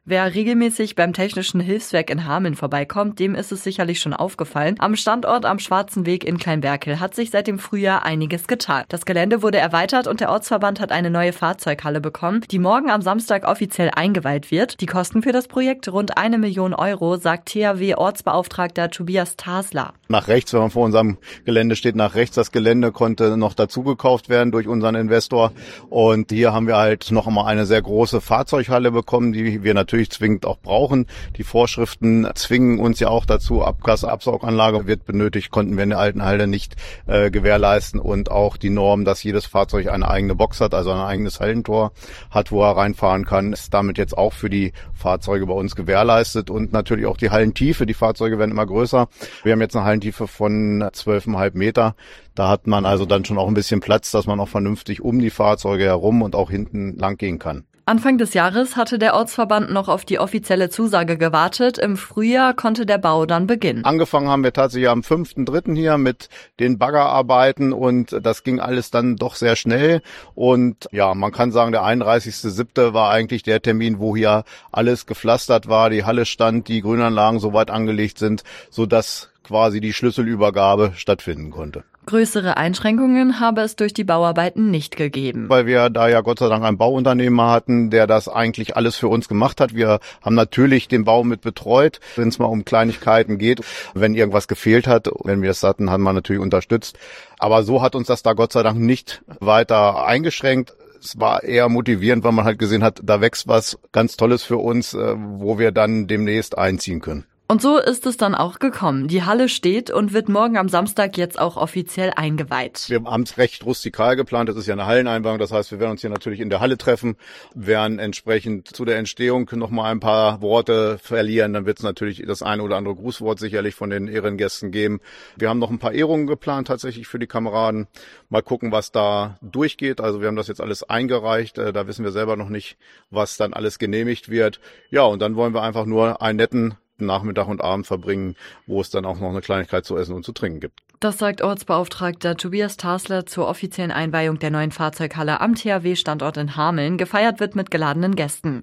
Wer regelmäßig beim Technischen Hilfswerk in Hameln vorbeikommt, dem ist es sicherlich schon aufgefallen. Am Standort am Schwarzen Weg in Kleinberkel hat sich seit dem Frühjahr einiges getan. Das Gelände wurde erweitert und der Ortsverband hat eine neue Fahrzeughalle bekommen, die morgen am Samstag offiziell eingeweiht wird. Die Kosten für das Projekt rund 1 Million Euro, sagt THW-Ortsbeauftragter Tobias Tasler. Nach rechts, wenn man vor unserem Gelände steht, nach rechts, das Gelände konnte noch dazu gekauft werden durch unseren Investor. Und hier haben wir halt noch einmal eine sehr große Fahrzeughalle bekommen, die wir natürlich zwingend auch brauchen. Die Vorschriften zwingen uns ja auch dazu. Abgasabsauganlage wird benötigt, konnten wir in der alten Halle nicht gewährleisten. Und auch die Norm, dass jedes Fahrzeug eine eigene Box hat, also ein eigenes Hallentor hat, wo er reinfahren kann, ist damit jetzt auch für die Fahrzeuge bei uns gewährleistet. Und natürlich auch die Hallentiefe. Die Fahrzeuge werden immer größer. Wir haben jetzt eine Hallentiefe von 12,5 Meter. Da hat man also dann schon auch ein bisschen Platz, dass man auch vernünftig um die Fahrzeuge herum und auch hinten lang gehen kann. Anfang des Jahres hatte der Ortsverband noch auf die offizielle Zusage gewartet. Im Frühjahr konnte der Bau dann beginnen. Angefangen haben wir tatsächlich am 5.3. hier mit den Baggerarbeiten und das ging alles dann doch sehr schnell. Und ja, man kann sagen, der 31.7. war eigentlich der Termin, wo hier alles gepflastert war, die Halle stand, die Grünanlagen soweit angelegt sind, sodass quasi die Schlüsselübergabe stattfinden konnte. Größere Einschränkungen habe es durch die Bauarbeiten nicht gegeben. Weil wir da ja Gott sei Dank einen Bauunternehmer hatten, der das eigentlich alles für uns gemacht hat. Wir haben natürlich den Bau mit betreut, wenn es mal um Kleinigkeiten geht. Wenn irgendwas gefehlt hat, wenn wir es hatten, haben wir natürlich unterstützt. Aber so hat uns das da Gott sei Dank nicht weiter eingeschränkt. Es war eher motivierend, weil man halt gesehen hat, da wächst was ganz Tolles für uns, wo wir dann demnächst einziehen können. Und so ist es dann auch gekommen. Die Halle steht und wird morgen am Samstag jetzt auch offiziell eingeweiht. Wir haben es recht rustikal geplant. Das ist ja eine Halleneinweihung. Das heißt, wir werden uns hier natürlich in der Halle treffen, werden entsprechend zu der Entstehung noch mal ein paar Worte verlieren. Dann wird es natürlich das eine oder andere Grußwort sicherlich von den Ehrengästen geben. Wir haben noch ein paar Ehrungen geplant tatsächlich für die Kameraden. Mal gucken, was da durchgeht. Also wir haben das jetzt alles eingereicht. Da wissen wir selber noch nicht, was dann alles genehmigt wird. Ja, und dann wollen wir einfach nur einen netten Nachmittag und Abend verbringen, wo es dann auch noch eine Kleinigkeit zu essen und zu trinken gibt. Das sagt Ortsbeauftragter Tobias Tasler zur offiziellen Einweihung der neuen Fahrzeughalle am THW-Standort in Hameln. Gefeiert wird mit geladenen Gästen.